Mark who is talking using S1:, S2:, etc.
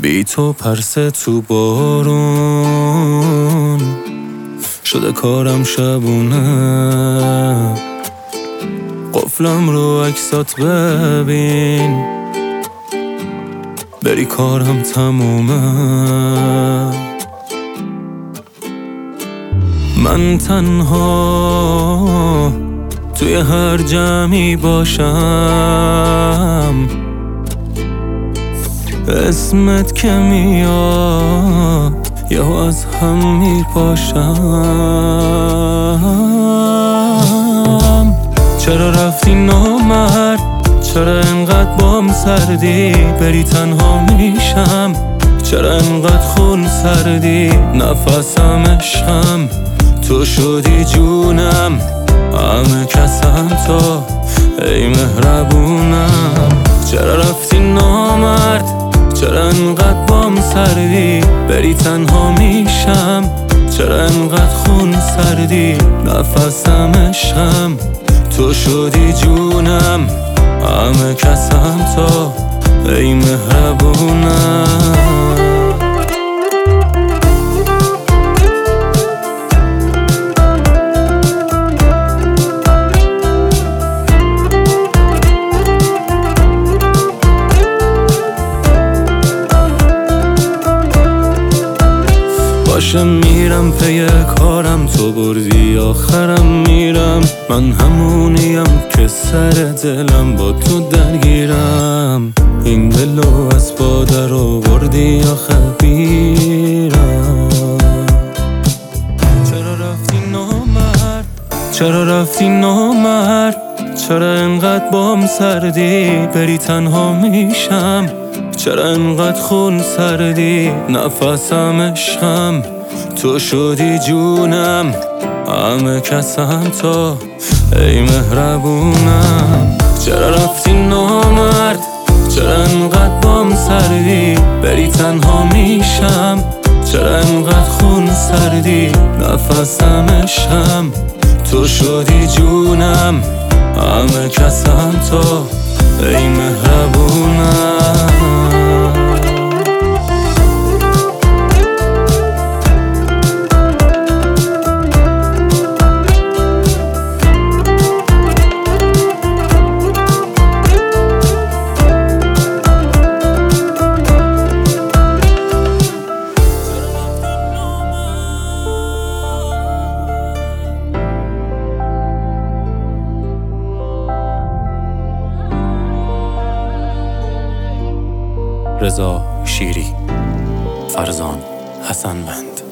S1: بی تو پرسه تو بارون شده کارم شبونه. قفلم رو عکسات ببین بری کارم تمومه. من تنها توی هر جمعی باشم اسمت که میاد یهو از هم میپاشم. چرا رفتی نامرد؟ چرا انقدر بام سردی؟ بری تنها میشم. چرا انقدر خون سردی؟ نفسم عشقم تو شدی جونم، همه کسم تو ای مهربونم. چرا رفتی نامرد؟ چرا انقدر بام سردی؟ بری تنها میشم. چرا انقدر خون سردی؟ نفسم عشقم تو شدی جونم، همه کسم تو ای مهربونم. باشه میرم پی کارم، تو بردی آخرم میرم. من همونیم که سر دلم با تو درگیرم. این دلو از پا در آوردی آخه بیرم. چرا رفتی نامرد؟ چرا رفتی نامرد؟ چرا انقدر بام سردی؟ بری تنها میشم. چرا انقدر خون سردی؟ نفسم عشقم تو شدی جونم، همه کسم تو ای مهربونم. چرا رفتی نامرد؟ چرا انقدر بام سردی؟ بری تنها میشم. چرا انقدر خون سردی؟ نفسم عشقم تو شدی جونم، همه کسم تو ای مهربونم. رضا شیری، فرزان حسنوند.